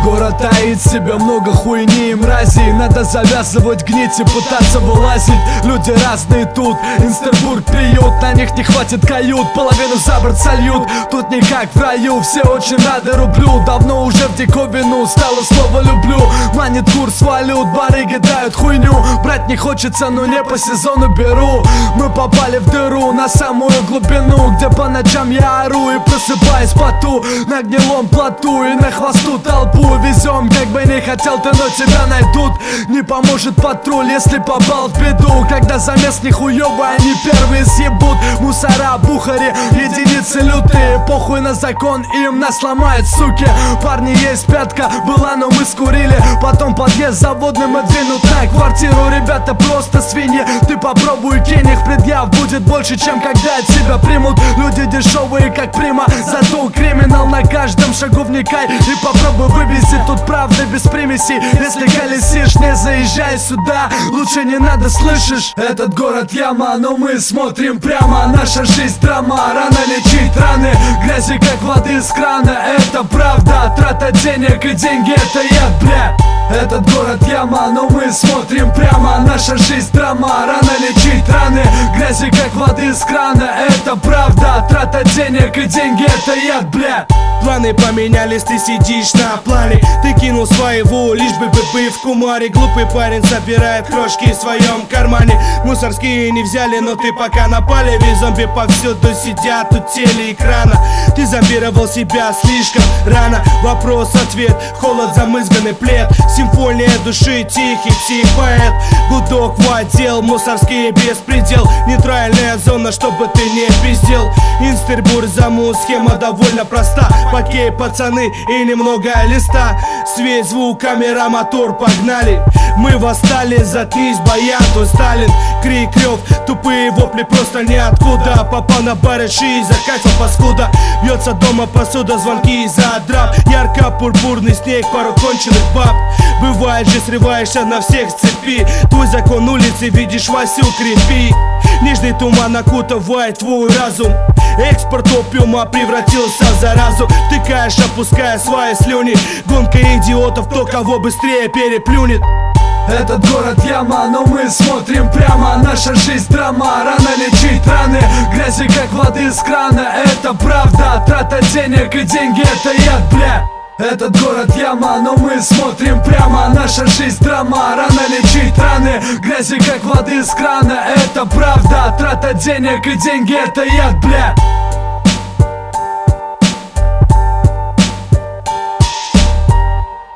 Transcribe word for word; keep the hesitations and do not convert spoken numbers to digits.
Город таит в себе много хуйни и мразей. Надо завязывать гнить и пытаться вылазить. Люди разные тут, Инстербург приют. На них не хватит кают, половину за борт сольют. Тут не как в раю, все очень рады рублю. Давно уже в диковину стало слово люблю. Манит курс валют, барыги дают хуйню. Брать не хочется, но не по сезону беру. Мы попали в дыру на самую глубину, где по ночам я ору и просыпаюсь в поту. На гнилом плоту и на хвосту толпу везем, как бы не хотел ты, но тебя найдут. Не поможет патруль, если попал в беду. Когда замес нихуёвый, они первые съебут. Мусора, бухари, единицы лютые. Похуй на закон, им нас ломают, суки. Парни, есть пятка, была, но мы скурили. Потом подъезд заводным и двинут на квартиру. Ребята просто свиньи, ты попробуй кинь их. Предъяв будет больше, чем когда от тебя примут. Люди дешевые, как прима, зато криминал на каждом шагу. Вникай и попробуй вывести, тут правда без примесей. Если колесишь, не заезжай сюда, лучше не надо, слышишь? Этот город яма, но мы смотрим прямо. Наша жизнь драма, рано лечить раны. Грязи как воды из крана, это правда. Трата денег и деньги это яд, бля. Этот город яма, но мы смотрим прямо. Наша жизнь драма, рано лечить раны. Грязи как воды из крана, это правда. Трата денег и деньги это яд, бля. Планы поменялись, ты сидишь на плане. Ты кинул своего, лишь бы бы в кумаре. Глупый парень собирает крошки в своем кармане. Мусорские не взяли, но ты пока напали. Ведь зомби повсюду сидят у телеэкрана. Ты зомбировал себя слишком рано. Вопрос-ответ, холод, замызганный плед. Симфония души, тихий псих-поэт. Гудок в отдел, мусорские беспредел. Нейтральная зона, чтобы ты не пиздел. Инстербург, замут, схема довольно проста. Покей, пацаны и немного листа. Свет, звук, камера, мотор, погнали. Мы восстали, заткнись, баян, тут Сталин. Крик, рев, тупые вопли просто ниоткуда. Попал на барыши из-за кайфа паскуда. Бьется дома посуда, звонки из-за драп. Ярко-пурпурный снег, пару конченых баб. Бывает же, срываешься на всех с цепи. Твой закон улицы, видишь, Васю, крепи. Нежный туман окутывает твой разум. Экспорт опиума превратился в заразу. Тыкаешь, опуская свои слюни. Гонка идиотов, кто кого быстрее переплюнет. Этот город яма, но мы смотрим прямо. Наша жизнь драма, рано лечить раны. Грязи как воды из крана, это правда. Трата денег и деньги это яд, бля. Этот город яма, но мы смотрим прямо. Наша жизнь драма, рано лечить раны. Грязи как воды из крана, это правда. Трата денег и деньги это яд, бля.